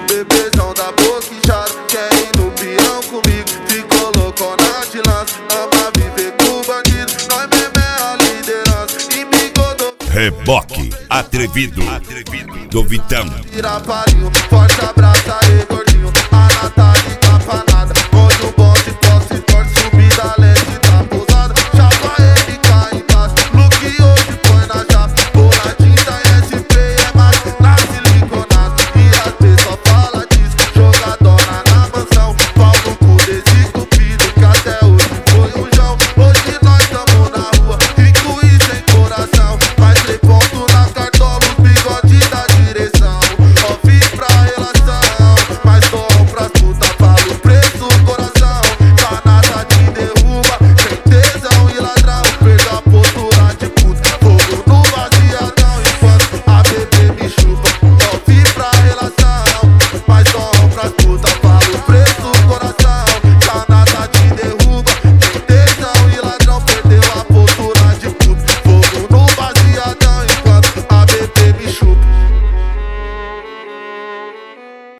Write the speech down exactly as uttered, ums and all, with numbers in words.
Bebezão da boca inchada, quer ir no peão comigo. Se colocou na de lança, ama viver com bandido. Nós mesmo é a liderança, e bigodou. Reboque atrevido, atrevido do Vitão. Tira palinho, forte abraço aí, gordinho.